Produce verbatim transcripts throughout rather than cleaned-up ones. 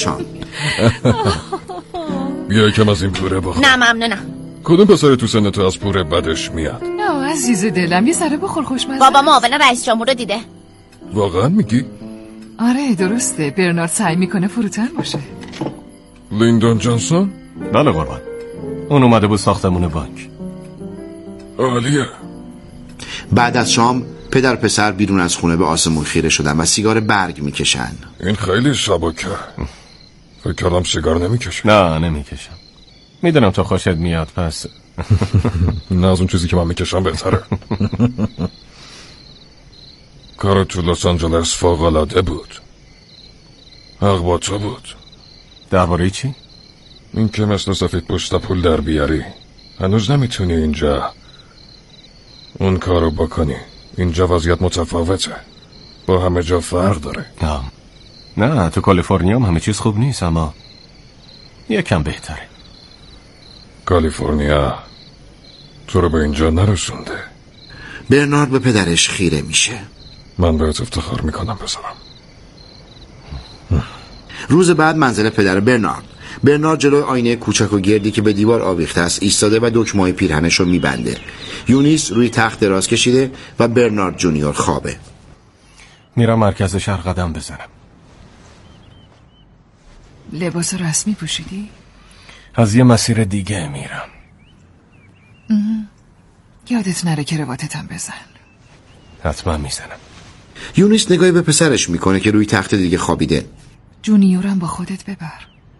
شام. بیا یکم از این پوره بخور. نه ممنونم. کدوم پسر تو سن تو از پوره بدش میاد؟ نه عزیز دلم یه ذره بخور خوشمزه. بابا معاون رئیس جمهور رو دیده. واقعا میگی؟ آره درسته، برنارد سعی میکنه فروتن باشه. لیندون جانسون؟ بله قربان، اون اومده بود ساختمون بانک. عالیه. بعد از شام پدر پسر بیرون از خونه به آسمون خیره شدن و سیگار برگ میکشن. این خیلی شبکه. فکر کردم سیگار نمیکشم. نه نمیکشم، میدونم تو خوشت میاد پس. نه از اون چیزی که من میکشم بهتره. کار تو لس آنجلس فوق‌العاده بود. حق با تو بود. درباره چی؟ این که مثل سفید پوست پول در بیاری. هنوز نمیتونی اینجا اون کارو بکنی. اینجا وضعیت متفاوته، با همه جا فرق داره. نه نه تو کالیفرنیا هم همه چیز خوب نیست، اما یکم بهتره. کالیفرنیا تو رو به اینجا نرسونده. برنارد به پدرش خیره میشه. من بهت افتخار میکنم پسرم. روز بعد منزل پدر برنارد. برنارد جلوی آینه کوچک و گردی که به دیوار آویخته است ایستاده و دکمه‌های پیرهنش رو میبنده. یونیس روی تخت دراز کشیده و برنارد جونیور خوابه. میرم مرکز شهر قدم بزنم. لباس رسمی پوشیدی؟ از یه مسیر دیگه میرم. یادت نره کراواتتم بزن. حتما میزنم. یونیس نگاهی به پسرش میکنه که روی تخت دیگه خوابیده. جونیورم با خودت ببر.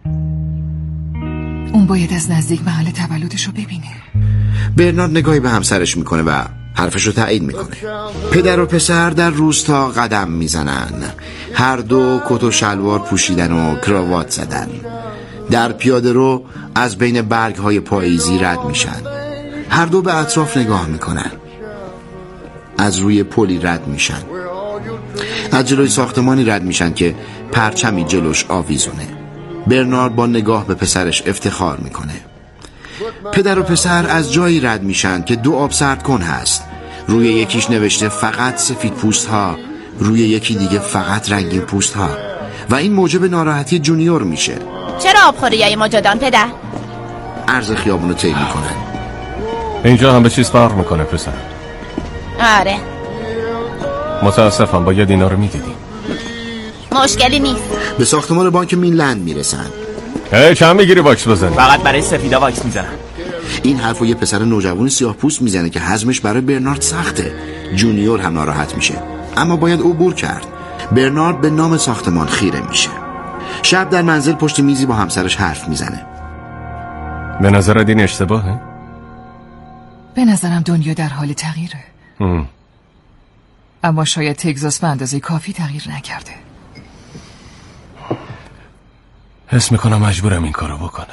اون باید از نزدیک محل تولدش رو ببینه. برنارد نگاهی به همسرش میکنه و حرفش رو تایید میکنه. پدر و پسر در روستا قدم میزنن. هر دو کت و شلوار پوشیدن و کراوات زدن. در پیاده رو از بین برگ های پاییزی رد میشن. هر دو به اطراف نگاه میکنن. از روی پلی رد میشن. از جلوی ساختمانی رد میشن که پرچمی جلوش آویزونه. برنارد با نگاه به پسرش افتخار میکنه. پدر و پسر از جایی رد میشن که دو آب سرد کن هست. روی یکیش نوشته فقط سفید پوست ها، روی یکی دیگه فقط رنگین پوست ها، و این موجب ناراحتی جونیور میشه. چرا آبخوری های مجدان پدر؟ عرض خیابونو طی میکنن. اینجا هم به چیز فرق میکنه پسر. آره متاسفم باید اینا رو میدیدیم. مشکلی نیست. به ساختمان بانک مینلند میرسن. هی چند میگیری واکس بزنی؟ فقط برای سفیدا واکس میزنم. این حرفو یه پسر نوجوان سیاه پوست میزنه که هضمش برای برنارد سخته. جونیور هم ناراحت میشه، اما باید عبور کرد. برنارد به نام ساختمان خیره میشه. شب در منزل پشت میزی با همسرش حرف میزنه. به نظرت این اشتباهه؟ به نظرم دنیا در حال تغییره. هم. اما شاید تگزاس به اندازه کافی تغییر نکرده. حس میکنم مجبورم این کارو بکنم.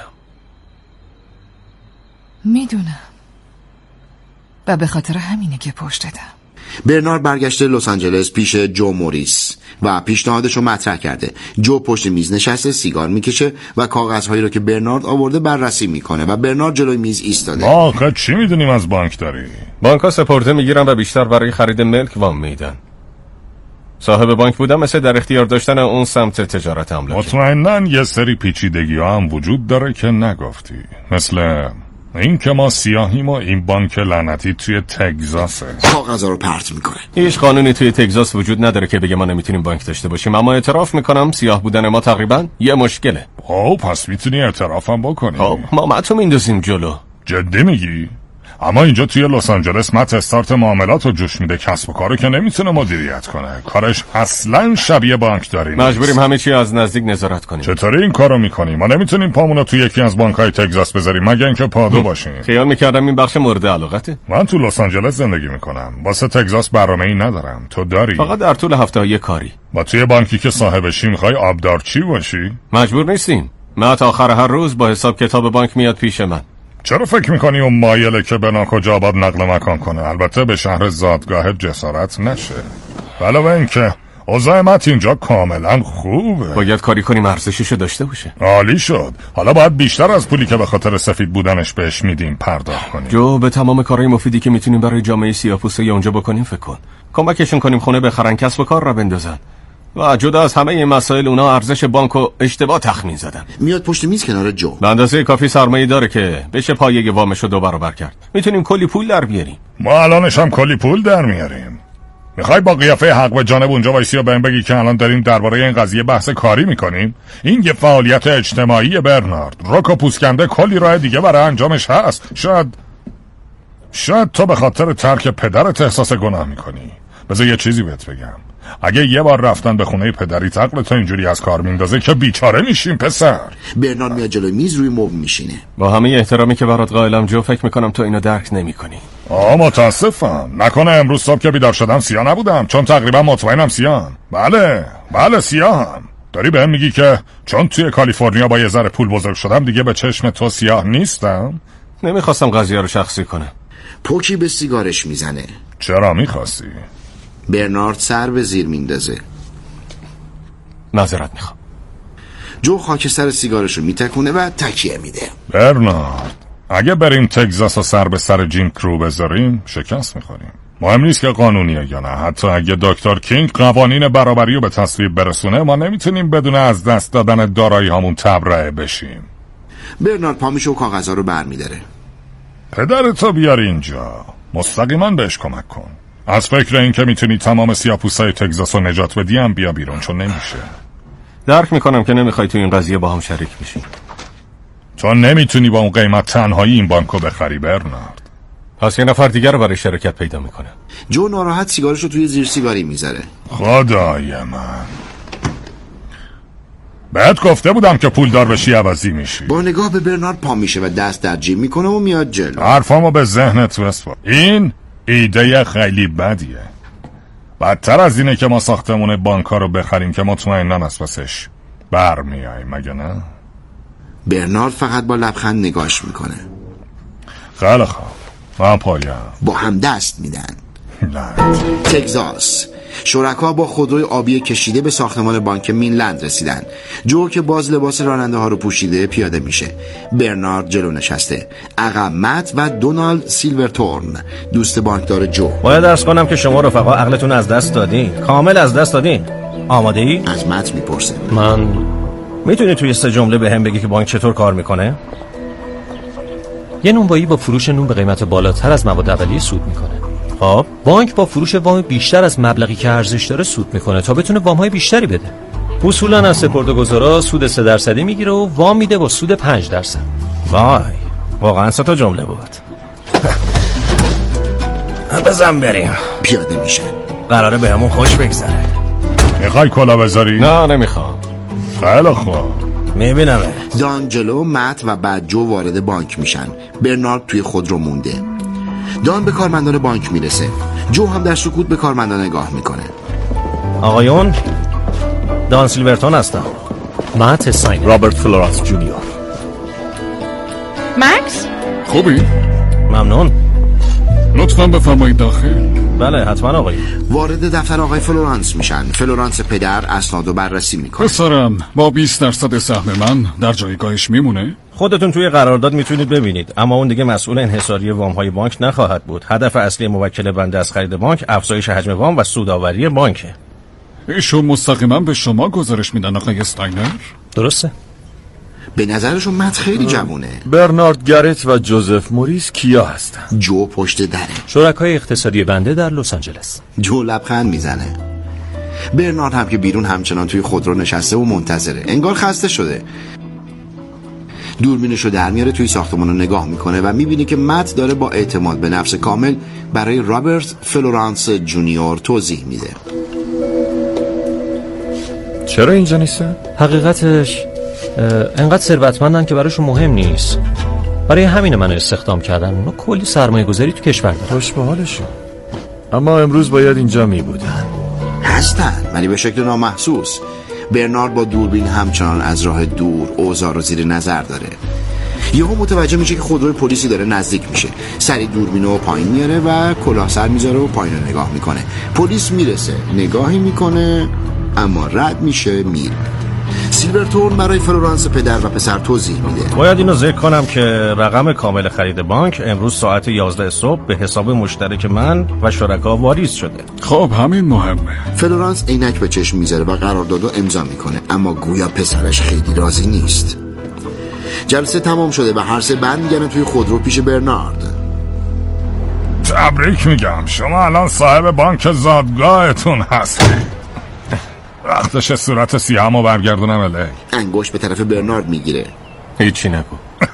میدونم و به خاطر همینه که پشتتم. برنارد برگشته لس آنجلس پیش جو موریس و پیشنهادش رو مطرح کرده. جو پشت میز نشسته سیگار میکشه و کاغذهایی رو که برنارد آورده بررسی میکنه و برنارد جلوی میز ایستاده. آخه چی میدونیم از بانکداری؟ بانک‌ها سپرده میگیرن و بیشتر برای خرید ملک وام میدن. صاحب بانک بودن مثل در اختیار داشتن اون سمت تجارت املاک. مطمئناً یه سری پیچیدگی ها هم وجود داره که نگفتی، مثل این که ما سیاهیم و این بانک لعنتی توی تگزاسه. کاغذها رو پرت میکنه. هیچ قانونی توی تگزاس وجود نداره که بگه ما نمیتونیم بانک داشته باشیم، اما اعتراف میکنم سیاه بودن ما تقریبا یه مشکله. خب پس میتونی اعترافم بکنی. خب ما متو میندازیم جلو. جدی میگی؟ اما اینجا توی لس آنجلس مت استارت معاملات رو جوش میده، کسب و کارو که نمیتونه مدیریت کنه. کارش اصلا شبیه بانکداری نیست. مجبوریم همه چی از نزدیک نظارت کنیم. چطوری این کارو میکنیم؟ ما نمیتونیم پامونو توی یکی از بانک‌های تگزاس بذاریم مگه اینکه پادو باشیم. خیال میکردم این بخش مورد علاقته. من تو لس آنجلس زندگی میکنم، واسه تگزاس برنامه‌ای ندارم. تو داری؟ فقط در طول هفته یه کاری. با توی بانکی که صاحبشی میخوای آبدارچی باشی؟ مجبور نیستیم. من تا آخر هر روز با حساب کتاب بانک میاد پیش من. چرا فکر میکنی اون مایله که به ناکجا آباد نقل مکان کنه؟ البته به شهر زادگاه جسارت نشه. علاوه این که اوضاعت اینجا کاملا خوبه. باید کاری کنیم ارزششو داشته باشه. عالی شد. حالا باید بیشتر از پولی که به خاطر سفید بودنش بهش میدیم پرداخت کنیم. جو به تمام کارهای مفیدی که میتونیم برای جامعه سیاه‌پوسته اونجا بکنیم فکر کن. کمکشون کنیم خونه بخرن، کسب و کار را بندازن. و جدا از همه این مسائل اونا ارزش بانکو اشتباه تخمین زدن. میاد پشت میز کنار جو. به اندازه کافی سرمایه داره که بشه پایه وامشو دو برابر کرد. میتونیم کلی پول در بیاریم. ما الانش هم کلی پول در میاریم. میخوای با قیافه حق به جانب اونجا وایسی و بهم بگی که الان داریم درباره این قضیه بحث کاری میکنیم؟ این یه فعالیت اجتماعی برنارد. رک و پوسکنده کلی راه دیگه برای انجامش هست. شاید شاید تو به خاطر ترک پدرت احساس گناه میکنی. بذار یه چیزی بهت بگم. اگه یه بار رفتن به خونه پدری عقل تو اینجوری از کار میندازه که بیچاره میشیم پسر. برنارد میاد جلوی میز روی مبل میشینه. با همه احترامی که برات قائلم جو، فکر میکنم تو اینو درک نمیکنی. آه متاسفم. نکنه امروز صبح که بیدار شدم سیاه نبودم، چون تقریبا مطمئنم سیاهم. بله بله سیاهم. داری بهم میگی که چون توی کالیفرنیا با یه ذره پول بزرگ شدم دیگه به چشم تو سیاه نیستم؟ نمیخواستم قضیه رو شخصی کنم. پوکی به سیگارش میزنه. چرا میخواستی؟ برنارد سر به زیر میندازه. معذرت میخوام. جو خاکستر سیگارشو میتکونه و تکیه میده. برنارد، اگه بریم تگزاس و سر به سر جیم کرو بذاریم شکست میخوریم. مهم نیست که قانونیه یا نه. حتی اگه دکتر کینگ قوانین برابری رو به تصویب برسونه، ما نمیتونیم بدون از دست دادن دارایی هامون تبرئه بشیم. برنارد پامیشو و کاغذها رو برمیداره. پدرتو بیار اینجا، مستقیما بهش کمک کن. از فکر این که میتونی تمام سیاه‌پوستای تگزاس رو نجات بدی هم بیا بیرون، چون نمیشه. درک میکنم که نمیخوای تو این قضیه با هم شریک بشی. تو نمیتونی با اون قیمت تنهایی این بانکو بخری برنارد. پس یه نفر دیگر رو برای شرکت پیدا میکنه. جو ناراحت سیگارشو توی زیر سیگاری میذاره. خدای من، بهت گفته بودم که پول دار بشی عوضی میشی. با نگاه به برنارد پا میشه و دست در جیب میکنه و میاد جلو. حرفامو به ذهنت بسپار. این ایده خیلی بدیه. بدتر از اینه که ما ساختمون بانک‌ها رو بخریم که مطمئنم از پسش برمیاییم، مگه نه؟ برنارد فقط با لبخند نگاش میکنه. خیلی خوب، من پایم. با هم دست میدن. لعنت. تگزاس. شرکا با خودروی آبی کشیده به ساختمان بانک مینلند رسیدن. جو که باز لباس راننده ها رو پوشیده پیاده میشه. برنارد جلو نشسته. عقب مت و دونالد سیلورتورن، دوست بانکدار جو. باید درس کنم که شما رفقا عقلتون از دست دادین، کامل از دست دادین. آماده ای؟ از مت میپرسه. من میتونی توی سه جمله به هم بگی که بانک چطور کار میکنه؟ یه نونوایی با فروش نون به قیمت بالاتر از مواد اولیه سود میکنه. خب بانک با فروش وام بیشتر از مبلغی که ارزش داره سود میکنه تا بتونه وام‌های بیشتری بده. اصولا از سپرده‌گذارا سود سه درصدی میگیره و وام میده با سود پنج درصد. وای واقعا سه تا جمله بود. بزن بریم. پیاده میشه. قراره بهمون خوش بگذره. میخوای کلا بذاری؟ نه نمیخوام. خیلی خوب. میبینمه. دان جلو، مت و بعد جو وارد بانک میشن. برنارد توی خودرو مونده. دان به کارمندان بانک میرسه. جو هم در سکوت به کارمندان نگاه میکنه. آقایون، دان سیلورتون هستم. مت ساین. رابرت فلورانس جونیور. مکس؟ خوبی؟ ممنون. لطفاً بفرمایید داخل. بله حتما آقای. وارد دفتر آقای فلورانس میشن. فلورانس پدر اسنادو بررسی میکنه. پسرم با بیست درصد سهم من در جایگاهش میمونه؟ خودتون توی قرارداد میتونید ببینید، اما اون دیگه مسئول انحصاری وام‌های بانک نخواهد بود. هدف اصلی موکل بنده از خرید بانک افزایش حجم وام و سودآوری بانکه. ایشون مستقیما به شما گزارش میدن آقای استاینر؟ درسته؟ به نظرشون مت خیلی جوونه. برنارد گرت و جوزف موریس کیا هستن؟ جو پشت دره. شرکای اقتصادی بنده در لس آنجلس. جو لبخند میزنه. برنارد هم که بیرون همچنان توی خودرو نشسته و منتظره. انگار خسته شده. دوربینشو در میاره، توی ساختمان رو نگاه میکنه و میبینه که مت داره با اعتماد به نفس کامل برای رابرت فلورانس جونیور توضیح میده. چرا اینجا نیستن؟ حقیقتش انقدر ثروتمندن که براشون مهم نیست. برای همین منو استخدام کردن. اونا کلی سرمایه گذاری تو کشور دارن. خوش به حالشون. اما امروز باید اینجا می بودن. هستن ولی به شکل نامحسوس. برنارد با دوربین همچنان از راه دور اوضاع رو زیر نظر داره. یهو متوجه میشه که خودروی پلیسی داره نزدیک میشه. سری دوربینو پایین میاره و کلاه سر میذاره و پایین رو نگاه میکنه. پلیس میرسه، نگاهی میکنه اما رد میشه، میره. سیلورتون برای فلورانس پدر و پسر توضیح میده. باید اینو ذکر کنم که رقم کامل خرید بانک امروز ساعت یازده صبح به حساب مشترک من و شرکا واریز شده. خب همین مهمه. فلورانس عینک به چشم میذاره و قراردادو امضا میکنه، اما گویا پسرش خیلی راضی نیست. جلسه تمام شده و هر سه برمیگردن توی خودرو پیش برنارد. تبریک میگم، شما الان صاحب بانک زادگاهتون هستی. وقتش صورت سیاهمو برگردونم الی. انگشت به طرف برنارد میگیره. هیچی نگو.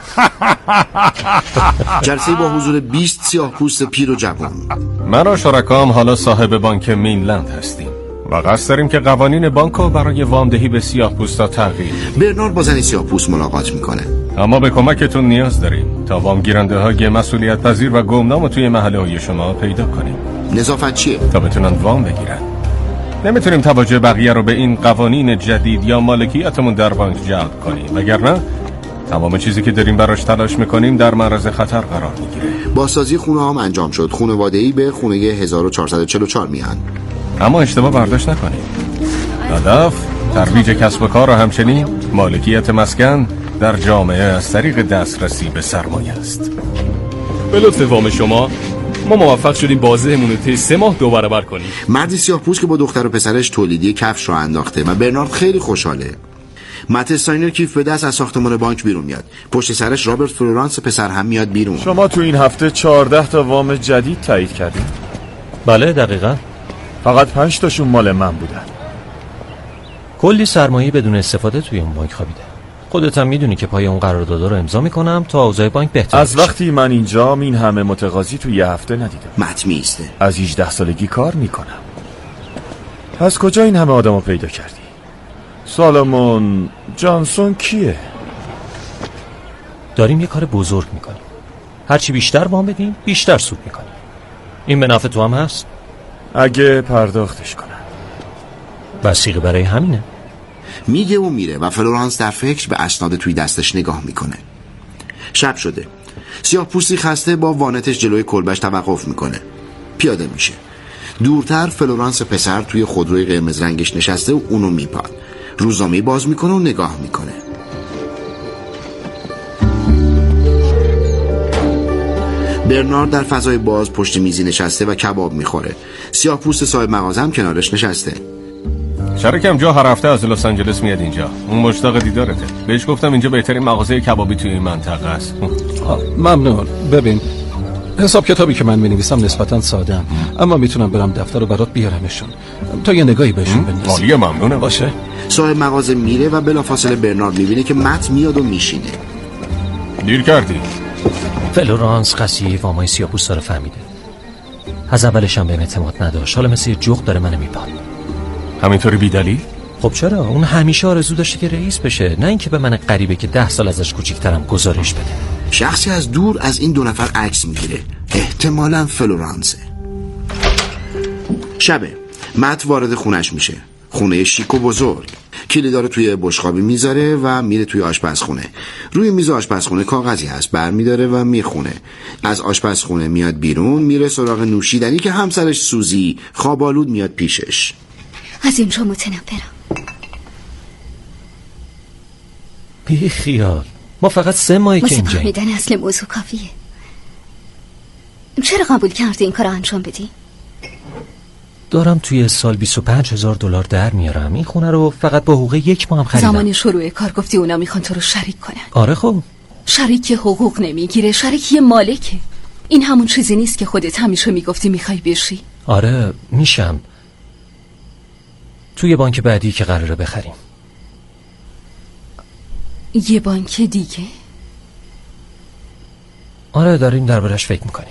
جلسه با حضور بیست سیاه پوست پیر و جوان. من و شرکام حالا صاحب بانک مینلند هستیم و قصد داریم که قوانین بانکو برای وامدهی به سیاه پوستا تغییر. برنارد با زنی سیاه پوست ملاقات میکنه. اما به کمکتون نیاز داریم تا وام گیرنده های مسئولیت پذیر و گمنامو توی محله های شما پیدا کنیم. نظافت چیه؟ تا بتونن وام بگیرن. نمیتونیم توجه بقیه رو به این قوانین جدید یا مالکیتمون در بانک جلب کنیم، وگرنه تمام چیزی که داریم براش تلاش میکنیم در معرض خطر قرار میگیره. بازسازی خونه هم انجام شد. خانواده‌ای به خونه هزار و چهارصد و چهل و چهار میان. اما اشتباه برداشت نکنیم. هدف ترویج کسب و کار و همچنین مالکیت مسکن در جامعه از طریق دسترسی به سرمایه است. به لطف وام شما ما موفق شدیم بازه‌مون رو طی سه ماه دو برابر کنیم. مردی سیاه پوست که با دختر و پسرش تولیدی کفش رو انداخته و برنارد خیلی خوشحاله. مت استاینر کیف به دست از ساختمان بانک بیرون میاد. پشت سرش رابرت فلورانس پسر هم میاد بیرون. شما تو این هفته چهارده تا وام جدید تایید کردید؟ بله دقیقاً. فقط پنج تاشون مال من بودن. کلی سرمایه بدون استفاده توی اون بانک خوابیده. خودت هم میدونی که پای اون قرارداد رو امضا میکنم تا اوضاع بانک بهتر از وقتی من اینجام این همه متقاضی تو یه هفته ندیدم. مت میسته. از هجده سالگی کار میکنم. از کجا این همه آدمو پیدا کردی؟ سالمون جانسون کیه؟ داریم یه کار بزرگ میکنیم. هرچی بیشتر وام بدیم بیشتر سود میکنیم. این به نفع تو هم هست؟ اگه پرداختش کنم. وثیقه برای همینه. میگه و میره و فلورانس در فکر به اسناد توی دستش نگاه میکنه. شب شده. سیاه پوستی خسته با وانتش جلوی کلبش توقف میکنه. پیاده میشه. دورتر فلورانس پسر توی خودروی قرمز رنگش نشسته و اونو میپاد. روزنامه باز میکنه و نگاه میکنه. برنارد در فضای باز پشت میزی نشسته و کباب میخوره. سیاه پوست صاحب مغازه هم کنارش نشسته. شرکم جا هر هفته از لس آنجلس میاد اینجا. اون مشتاق دیدارته. بهش گفتم اینجا بهترین مغازه کبابی توی این منطقه است. ممنون. ببین حساب کتابی که من می‌نویسم نسبتاً ساده‌ام، اما میتونم برم دفتر رو برات بیارمشون تا یه نگاهی بهشون بندازی. عالیه، ممنونم. باشه. صاحب مغازه میره و بلافاصله برنارد میبینه که مت میاد و میشینه. دیر کردی. فلورانس قضیه وامای سیاه‌پوستا رو فهمیده. از اولش هم بهم اعتماد نداشت. حالا مثل یه جغد داره منو میپاد. همینطوری بی‌دلیل؟ خب چرا؟ اون همیشه آرزو داشته که رئیس بشه، نه اینکه به من غریبه که ده سال ازش کوچیک‌ترم گزارش بده. شخصی از دور از این دو نفر عکس میگیره. احتمالاً فلورانسه. شبه مت وارد خونش میشه. خونه شیک و بزرگ. کلیدا رو توی بشقابی میذاره و میره توی آشپزخونه. روی میز آشپزخونه کاغذی هست، برمیداره و میخونه. از آشپزخونه میاد بیرون، میره سراغ نوشیدنی که همسرش سوزی خوابالود میاد پیشش. از اینجا متنفرم. بی خیال، ما فقط سه ماهی که اینجا فهمیدن اصل موضوع کافیه. چرا قبول کردی این کار انجام بدی؟ دارم توی سال بیست و پنج هزار دلار در میارم. این خونه رو فقط با حقوق یک ماه هم خریدم. زمان شروع کار گفتی اونا میخوان تو رو شریک کنن. آره خب شریک حقوق نمیگیره، شریک یه مالکه. این همون چیزی نیست که خودت همیشه میگفتی میخوای بشی. آره میشم. توی بانک بعدی که قراره بخریم. یه بانک دیگه؟ آره داریم دربارش فکر میکنیم.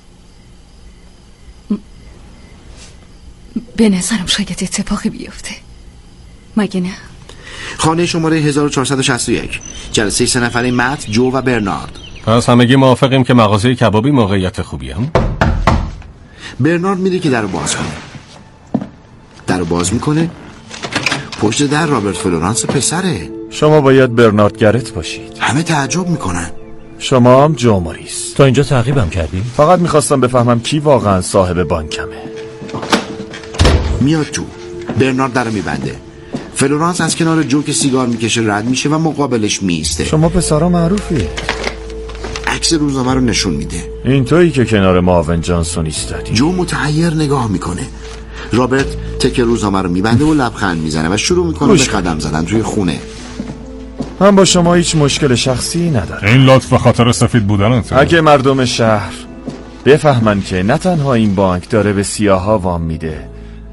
به نظرم شاید اتفاقی بیفته، مگه نه؟ خانه شماره هزار و چهارصد و شصت و یک. جلسه سه نفره مت، جو و برنارد. پس همگی موافقیم که مغازه کبابی موقعیت خوبیه. هم برنارد میره که درو باز کنه. درو باز میکنه. پشت در رابرت فلورانس پسره. شما باید برنارد گرت باشید. همه تعجب میکنن. شما هم جو موریس. تا اینجا تعقیبم کردی؟ فقط میخواستم بفهمم کی واقعا صاحب بانکمه. میاد تو. برنارد درو میبنده. فلورانس از کنار جو که سیگار میکشه رد میشه و مقابلش میسته. شما پسرا معروفی. عکس روزنامه رو نشون میده. این تویی که کنار معاون جانسون ایستادی. جو متحیر نگاه میکنه. رابرت تک روزنامه رو میبنده و لبخند میزنه و شروع میکنه به قدم زدن توی خونه. من با شما هیچ مشکل شخصی ندارم. این لطف به خاطر سفید بودنت. اگه مردم شهر بفهمن که نه تنها این بانک داره به سیاها وام میده،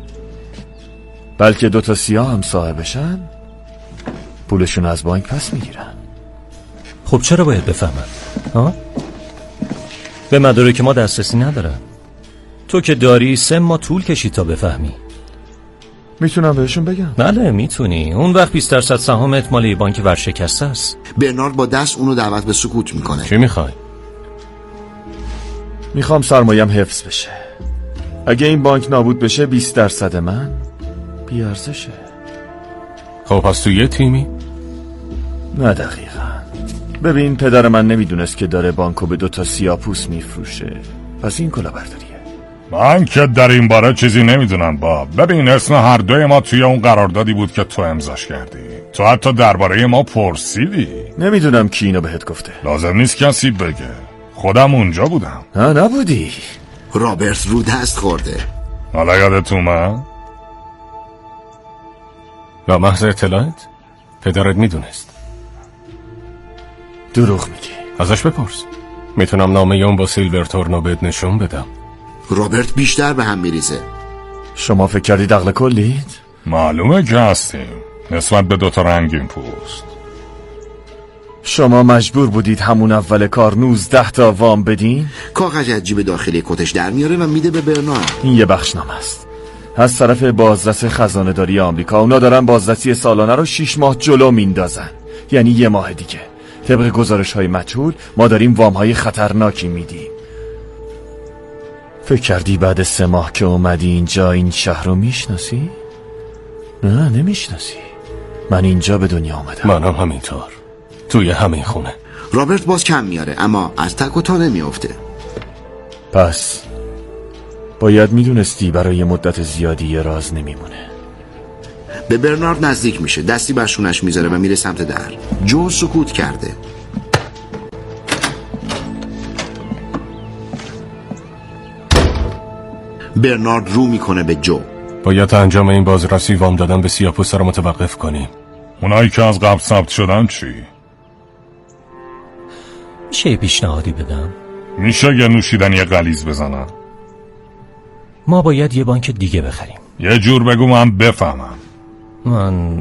بلکه دوتا سیاه هم صاحبشن، پولشون از بانک پس میگیرن. خب چرا باید بفهمن؟ ها؟ به مدارک ما دسترسی ندارن. تو که داری سه ماه طول کشید تا بفهمی. میتونم بهشون بگم؟ بله میتونی. اون وقت بیست درصد سهامت مال بانک ورشکسته است. برنارد با دست اونو دعوت به سکوت میکنه. چی میخوای؟ میخوام سرمایم حفظ بشه. اگه این بانک نابود بشه بیست درصد من بیارزشه. خب پس تو یه تیمی؟ نه دقیقا. ببین پدر من نمیدونست که داره بانکو به دوتا سیاپوس میفروشه، پس این کلاهبرداریه. من که در این باره چیزی نمیدونم باب. ببین اسم هر دوی ما توی اون قراردادی بود که تو امضاش کردی. تو حتی درباره ما پرسیدی. نمیدونم کی اینو بهت گفته. لازم نیست کسی بگه، خودم اونجا بودم. ها نبودی؟ رابرت رو دست خورده. حالا یادت اومد؟ با محض اطلاعت پدرت میدونست. دروغ میگی. ازش بپرس. میتونم نامه اون با سیلورتورن بهت نشون بدم. رابرت بیشتر به هم میریزه. شما فکر کردید عقل کلید؟ معلومه که هستیم نسبت به دوتا رنگین پوست. شما مجبور بودید همون اول کار نوزده تا وام بدین؟ کاغذ از جیب داخلی کتش در میاره و میده به برنارد. این یه بخشنامه است از طرف بازرس خزانه داری آمریکا. اونا دارن بازرسی سالانه رو شیش ماه جلو میندازن، یعنی یه ماه دیگه. طبق گزارش های مجهول ما داریم وام های خطرناکی میدیم. فکر کردی بعد سه ماه که اومدی اینجا این شهر رو میشناسی؟ نه نمیشناسی. من اینجا به دنیا آمدم. منم همینطور، توی همین خونه. رابرت باز کم میاره اما از تک و تا نمیافته. پس باید میدونستی برای مدت زیادی یه راز نمیمونه. به برنارد نزدیک میشه، دستی بر شونش میذاره و میره سمت در. جو سکوت کرده. برنارد رو میکنه به جو. باید انجام این بازرسی وام دادن به سیاپوستا رو متوقف کنیم. اونایی که از قبل ثبت شدن چی؟ میشه یه پیشنهادی بدم؟ میشه یه نوشیدنی غلیظ بزنم؟ ما باید یه بانک دیگه بخریم. یه جور بگو من بفهمم. من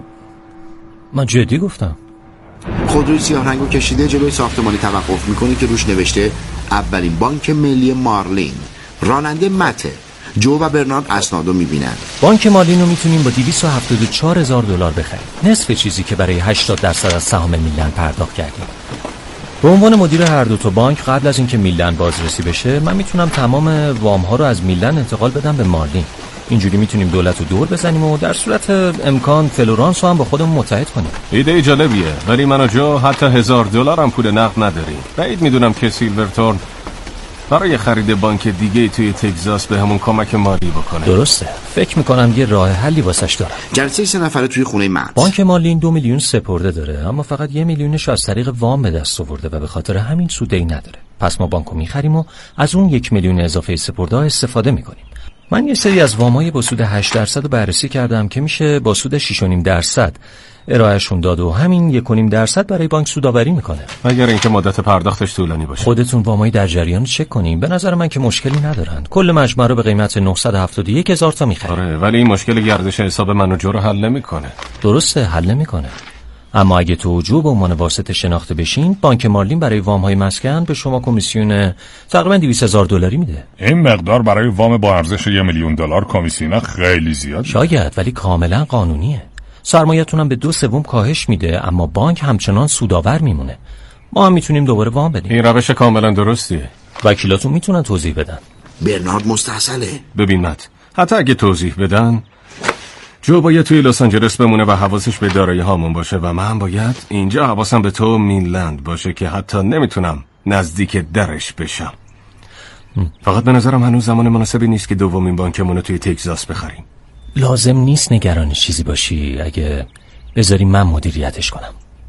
من جدی گفتم. خودروی سیاه رنگو کشیده جلوی ساختمانی توقف میکنه که روش نوشته اولین بانک ملی مارلین. راننده مته. جو و برنارد اسنادو میبینن. بانک مارلین رو میتونیم با دویست و هفتاد و چهار هزار دلار بخریم، نصف چیزی که برای هشتاد درصد از سهام میلن پرداخت کردیم. به عنوان مدیر هر دو تا بانک قبل از اینکه میلن بازرسی بشه من میتونم تمام وام ها رو از میلن انتقال بدم به مارلین. اینجوری میتونیم دولت رو دور بزنیم و در صورت امکان فلورانس رو هم با خودمون متحد کنیم. ایده جالبیه، ولی من و جو حتی هزار دلار هم پول نقد نداریم. بعید میدونم که سیلورتورن برای خرید بانک دیگه توی تگزاس به همون کمک مالی بکنه. درسته. فکر میکنم یه راه حلی واسش دارم. جلسه سه نفره توی خونه مت. بانک مارلین دو میلیون سپرده داره اما فقط یه میلیونش از طریق وام به دست آورده و به خاطر همین سودی نداره. پس ما بانکو میخریم و از اون یک میلیون اضافه سپرده ها استفاده میکنیم. من یه سری از وامای با سود هشت درصد رو بررسی کردم که میشه با سود شش و نیم درصد ارائهشون داد و همین یک و نیم درصد برای بانک سودآوری میکنه. اگر اینکه مدت پرداختش طولانی باشه. خودتون وامای در جریان چک کنین. به نظر من که مشکلی ندارن. کل مجموعه رو به قیمت نهصد و هفتاد و یک هزار تا میخریم. آره ولی این مشکل گردش حساب من و جو رو حل نمیکنه. درسته حل نمیکنه. اما اگه تو جو به عنوان واسطه شناخته بشین، بانک مارلین برای وام‌های مسکن به شما کمیسیون تقریبا دویست هزار دلاری میده. این مقدار برای وام با ارزش یک میلیون دلار کمیسیون خیلی زیاده. شاید، ولی کاملا قانونیه. سرمایه‌تون هم به دو سوم کاهش میده اما بانک همچنان سودآور میمونه. ما هم میتونیم دوباره وام بدیم. این روش کاملا درستیه. وکیلاتون میتونن توضیح بدن. برنارد مستحصله. ببین مت، حتی اگه توضیح بدن جو باید توی لس آنجلس بمونه و حواسش به دارایی هامون باشه و من باید اینجا حواسم به تو مینلند باشه که حتی نمیتونم نزدیک درش بشم. فقط به نظرم هنوز زمان مناسبی نیست که دومین بانکمون رو توی تگزاس بخریم. لازم نیست نگران چیزی باشی. اگه بذاری من مدیریتش کنم.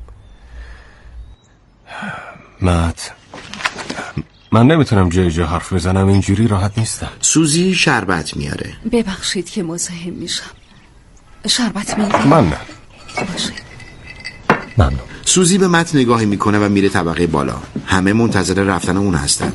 مت من نمیتونم جای جا حرف بزنم، اینجوری راحت نیستم. سوزی شربت میاره. ببخشید که مزاحم میشم. شربت میاره؟ من نه. باشه. ممنون. سوزی به مت نگاهی میکنه و میره طبقه بالا. همه منتظر رفتن اون هستن.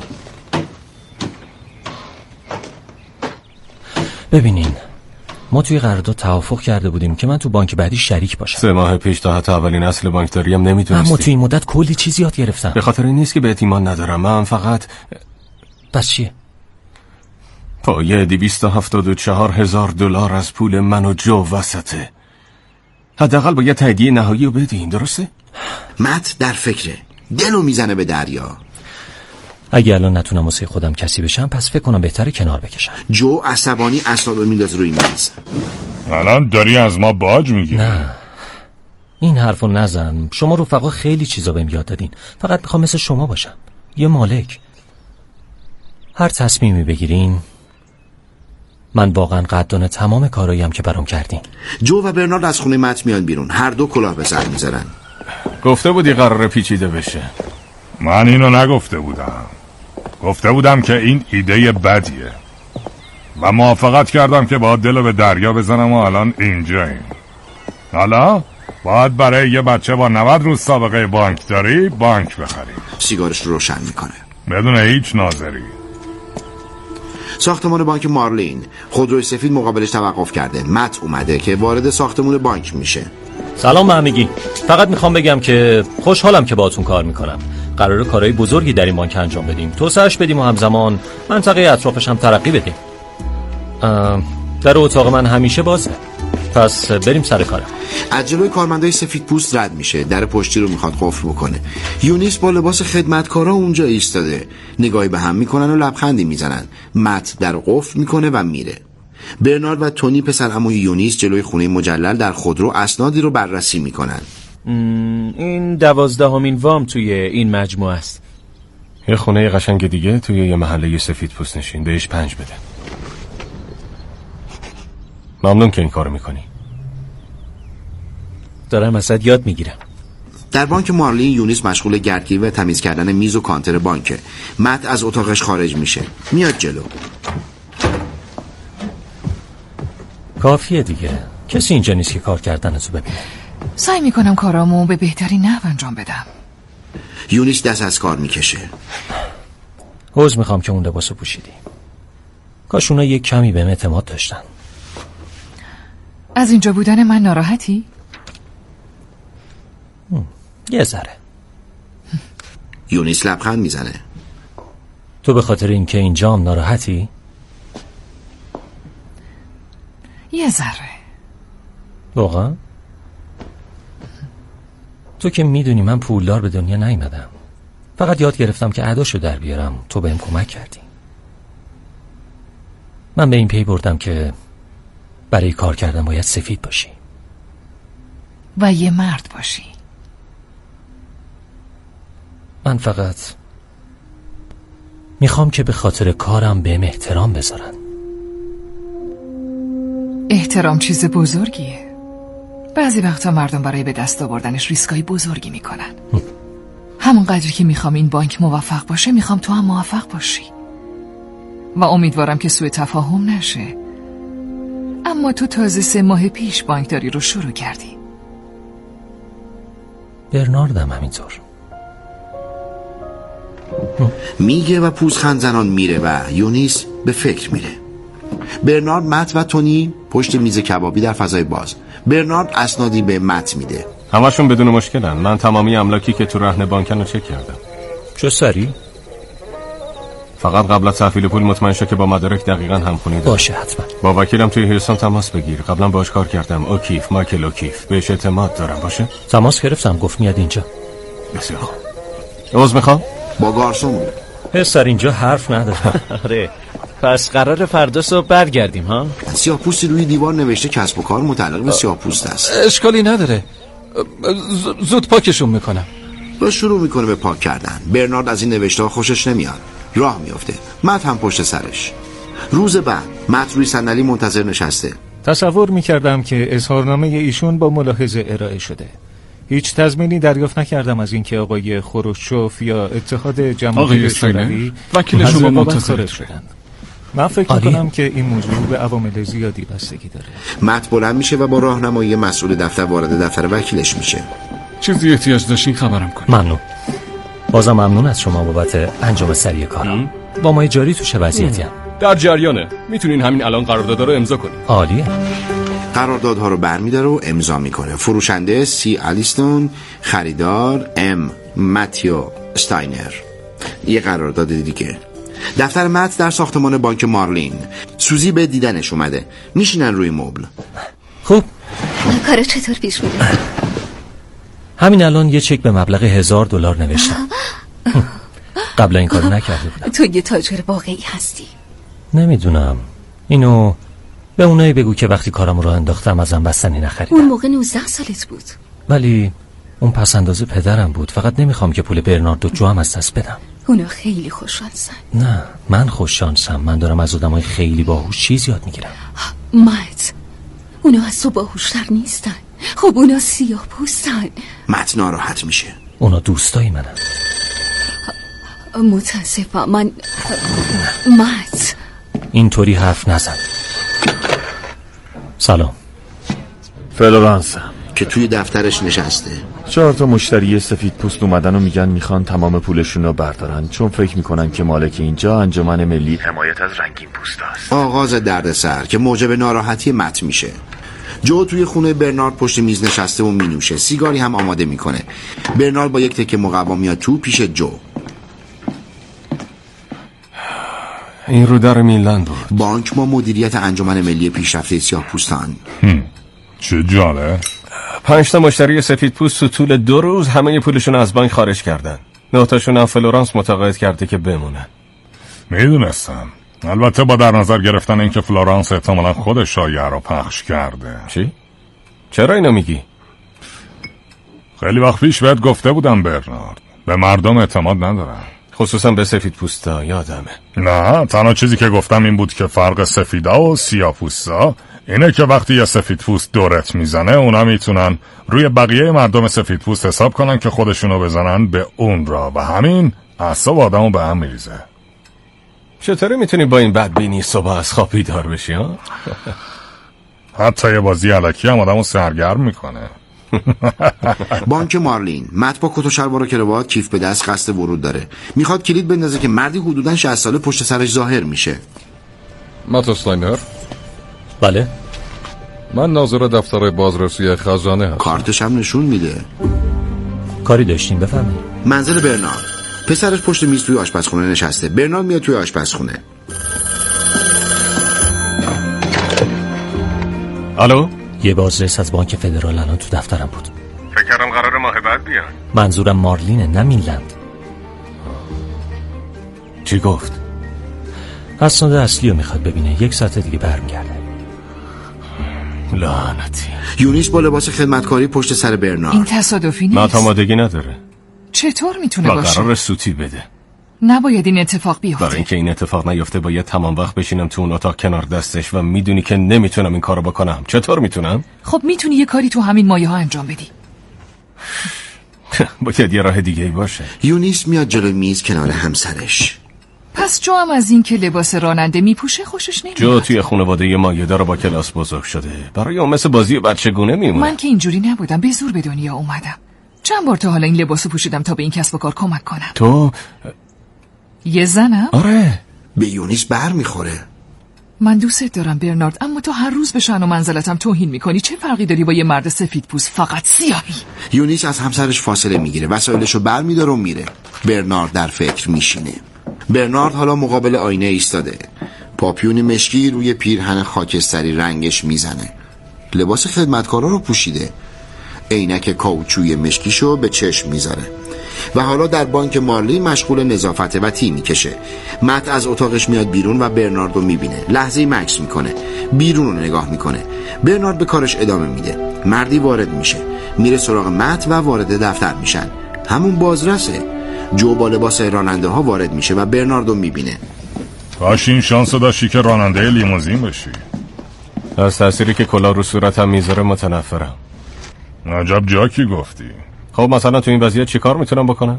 ببینین، ما توی قرارداد توافق کرده بودیم که من تو بانک بعدی شریک باشم. سه ماه پیش تا حتی اولین اصل بانکداری هم نمیتونستی. اما توی این مدت کلی چیز یاد گرفتم. به خاطر این نیست که بهت ایمان ندارم، من فقط. پس چیه؟ پایه دویست و هفتاد و چهار هزار دلار از پول من و جو وسطه. حداقل باید تاییدیه نهایی رو بدین، درسته؟ مت در فکره، دلو میزنه به دریا. اگه الان نتونم واسه خودم کسی بشم پس فکر کنم بهتره کنار بکشم. جو عصبانی اسنادو میندازه روی میز. الان داری از ما باج میگی؟ نه این حرفو نزن. شما رفقا خیلی چیزا بهم یاد دادین. فقط میخوام مثل شما باشم، یه مالک. هر تصمیمی بگیرین من واقعا قدردان تمام کاراییم که برام کردین. جو و برنارد از خونه مت میان بیرون، هر دو کلاه به سر میذارن. گفته بودی قراره پیچیده بشه. من اینو نگفته بودم. گفته بودم که این ایده بدیه و موافقت کردم که با دلو به دریا بزنم و الان اینجاییم. حالا باید برای یه بچه با نود روز سابقه بانکداری بانک بخریم. سیگارش رو روشن میکنه بدون هیچ ناظری. ساختمان بانک مارلین، خودروی سفید مقابلش توقف کرده. مت اومده که وارد ساختمون بانک میشه. سلام به همگی. فقط میخوام بگم که خوشحالم که باهاتون کار میکنم. قراره کارهای بزرگی در این بانک انجام بدیم، توسعهش بدیم و همزمان منطقه اطرافش هم ترقی بدیم. در اتاق من همیشه بازه، پس بریم سر کارم. از جلوی کارمندای سفید پوست رد میشه، در پشتی رو میخواد قفل بکنه. یونیس با لباس خدمتکارا اونجا ایستاده، نگاهی به هم میکنن و لبخندی میزنن. مت در قفل میکنه و میره. برنارد و تونی پسر عموی یونیس جلوی خونه مجلل در خودرو اسنادی رو بررسی میکنن. این دوازدهمین وام توی این مجموعه است. یه خونه قشنگ دیگه توی یه محله سفید پوست نشین، بهش پنج بده. ممنون که این کارو میکنی. دارم ازت یاد میگیرم. در بانک مارلین یونیس مشغول گردگیری و تمیز کردن میز و کانتر بانکه. مت از اتاقش خارج میشه، میاد جلو. کافیه دیگه، کسی اینجا نیست که کار کردنتو ببینه. سعی میکنم کارامو به بهترین نحو انجام بدم. یونیس دست از کار میکشه. عذر میخوام که اون لباسو پوشیدی. کاش اونا یک کمی بهم اعتماد داشتن. از اینجا بودن من ناراحتی؟ یه ذره. یونیس لبخند میزنه. تو به خاطر اینکه اینجام ناراحتی؟ یه ذره. واقعا؟ تو که میدونی من پولدار به دنیا نیومدم. فقط یاد گرفتم که اداشو در بیارم. تو بهم کمک کردی. من به این پی بردم که برای کار کردن باید سفید باشی و یه مرد باشی. من فقط میخوام که به خاطر کارم بهم احترام بذارن. احترام چیز بزرگیه. بعضی وقتا مردم برای به دست آوردنش ریسکای بزرگی میکنن. همون قدری که میخوام این بانک موفق باشه میخوام تو هم موفق باشی و امیدوارم که سوء تفاهم نشه. اما تو تازه سه ماه پیش بانکداری رو شروع کردی. برناردم همینطور میگه و پوزخند زنان میره و یونیس به فکر میره. برنارد، مت و تونی پشت میز کبابی در فضای باز. برنارد اسنادی به مت میده. همشون بدون مشکلن. من تمامی املاکی که تو رهن بانکن رو چک کردم. چه سری؟ فقط قبل از تحویل پول مطمئن شو که با مدارک دقیقاً همخونی داره. باشه حتما. با وکیلم توی هیلسون تماس بگیر. قبلا باهاش کار کردم. اوکیف، مایکل اوکیف. بهش اعتماد دارم. باشه؟ تماس گرفتم، گفت میاد اینجا. بسیار خوب. عذر میخوام. با گارسون بود. پسر اینجا حرف نداره. آره. پس قرار فردا صبح برگردیم ها؟ سیاه‌پوستی روی دیوار نوشته کسب و کار متعلق به سیاه‌پوست است. اشکالی نداره. زود پاکشون میکنم. با شروع میکنه به پاک کردن. برنارد از این نوشته ها خوشش نمیاد. راه میفته. مت هم پشت سرش. روز بعد مت روی صندلی منتظر نشسته. تصور میکردم که اظهارنامه ایشون با ملاحظه ارائه شده. هیچ تضمینی دریافت نکردم از اینکه آقای خروشچوف یا اتحاد جماهیر شوروی وکیل شما منتظر شدند. من فکر میکنم که این موضوع به عوامل زیادی بستگی داره. مت بلند میشه و با راهنمایی مسئول دفتر وارد دفتر وکیلش میشه. چیزی احتیاج داشتین خبرم کنید. ممنون. بازم ممنون از شما بابت انجام سریع کارم. با ما جاری تو چه وضعیتی هم؟ در جریانه. میتونین همین الان قرارداد رو امضا کنید. عالیه. قراردادها رو برمی‌داره و امضا میکنه. فروشنده سی الیستون، خریدار ام ماتیو استاینر. یه قرارداد دیگه. دفتر مت در ساختمان بانک مارلین. سوزی به دیدنش اومده. میشینن روی مبل. خوب. کارا چطور پیش میره؟ همین الان یه چک به مبلغ هزار دلار نوشتم. قبلا این کارو نکرده بودم. تو یه تاجر واقعی هستی؟ نمیدونم. اینو به اونایی بگو که وقتی کارم رو انداختم ازم بستنی نخریدم. اون موقع نوزده سالت بود. ولی اون پس اندازه پدرم بود. فقط نمیخوام که پول برناردو جو هم از دست بدم. اونا خیلی خوششانسن. نه من خوششانسم. من دارم از آدمای خیلی باهوش چیز یاد میگیرم. مت اونا از تو باهوشتر نیستن. خب اونا سیاه پوستن. مت ناراحت میشه. اونا دوستایی منن. متاسفم. من مت اینطوری حرف نزن. سلام. فلورانسم که توی دفترش نشسته. چهار تا مشتری سفید پوست اومدن و میگن میخوان تمام پولشون رو بردارن چون فکر میکنن که مالک اینجا انجمن ملی حمایت از رنگین پوستاست. آغاز دردسر که موجب ناراحتی مت میشه. جو توی خونه برنارد پشت میز نشسته و مینوشه. سیگاری هم آماده میکنه. برنارد با یک تکه مقوا میاد تو پیش جو. این رو در میلان بود. بانک ما مدیریت انجمن ملی پیشرفته سیاه پوستان. چه جاله؟ پنج تا مشتری سفید پوست تو طول دو روز همه پولشون از بانک خارج کردن. نه تاشون هم فلورانس متقاعد کرده که بمونن. میدونستم. البته با در نظر گرفتن اینکه فلورانس احتمالا خودش شایعه رو پخش کرده. چی؟ چرا اینو میگی؟ خیلی وقت پیش بهت گفته بودم برنارد. به مردم اعتماد ندارم. خصوصا به سفید پوستا یادمه. نه تنها چیزی که گفتم این بود که فرق سفیدا و سیاه پوستا اینه که وقتی یه سفید پوست دورت میزنه اونا میتونن روی بقیه مردم سفید پوست حساب کنن که خودشونو بزنن به اون را و همین اعصاب آدمو به هم میریزه. چطوری میتونی با این بدبینی صبح از خواب بیدار بشی ها؟ حتی یه بازی الکی هم آدمو سرگرم میکنه. بانک مارلین. مت با کت و شلوار و کراوات کیف به دست قصد ورود داره. میخواد کلید بندازه که مردی حدوداً شصت ساله پشت سرش ظاهر میشه. مت استاینر. بله. من ناظر دفتر بازرسی خزانه هستم. کارتش هم نشون میده. کاری داشتیم بفرمایید. منزل برنارد. پسرش پشت میز توی آشپزخونه نشسته. برنارد میاد توی آشپزخونه. الو؟ یه بازرس از بانک فدرال الان تو دفترم بود. فکر کردم قرار ماه بعد بیان. منظورم مارلینه نه میلند. چی گفت؟ اسناد اصلی رو میخواد ببینه. یک ساعت دیگه برمیگرده. لعنتی. یونیس با لباس خدمتکاری پشت سر برنارد. این تصادفی نیست. مت آمادگی نداره. چطور میتونه باشه؟ قرار سوتی بده. نباید این اتفاق بیفته. برای اینکه این اتفاق نیفته باید تمام وقت بشینم تو اون اتاق کنار دستش و میدونی که نمیتونم این کارو بکنم. چطور میتونم؟ خب میتونی یه کاری تو همین مایه ها انجام بدی. باید یه راه دیگه ای باشه. یونیس میاد جلوی میز کنار همسرش. پس جو هم از این که لباس راننده میپوشه خوشش نمیاد. جو توی خانواده یه مایه‌دار با کلاس بزرگ شده. برای اون مثل بازی بچگونه میمونه. من که اینجوری نبودم. به زور به دنیا اومدم. چند بار تا حالا این لباسو پوشیدم تا به این کسب و کار کمک کنم. تو یه زنم؟ آره. به یونیس بر میخوره. من دوست دارم برنارد، اما تو هر روز به شأن و منزلتم توهین میکنی. چه فرقی داری با یه مرد سفید پوست فقط سیاهی؟ یونیس از همسرش فاصله میگیره. وسایلشو بر میداره و میره. برنارد در فکر میشینه. برنارد حالا مقابل آینه ایستاده. پاپیون مشکی روی پیرهن خاکستری رنگش میزنه. لباس خدمتکارا رو پوشیده. عینک کاوچویی مشکیشو به چشم میذاره و حالا در بانک مارلین مشغول نظافت و تی میکشه. مت از اتاقش میاد بیرون و برناردو میبینه. لحظه‌ای مکث میکنه. بیرون رو نگاه میکنه. برنارد به کارش ادامه میده. مردی وارد میشه. میره سراغ مت و وارد دفتر میشن. همون بازرسه. جو با لباس راننده ها وارد میشه و برناردو میبینه. کاش این شانس داشتی که راننده لیموزین بشی. از تأثیری که کلاه رو صورتم میذاره متنفرم. عجب جاکی گفتی. خب مثلا تو این وضعیت چی کار میتونم بکنم؟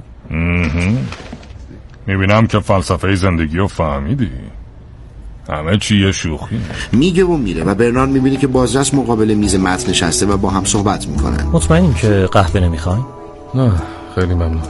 میبینم که فلسفه زندگی رو فهمیدی. همه چی یه شوخی. میگه و میره و برنارد میبینی که بازرس مقابل میز متن نشسته و با هم صحبت میکنن. مطمئنیم که قهوه نمیخواین؟ نه خیلی ممنون.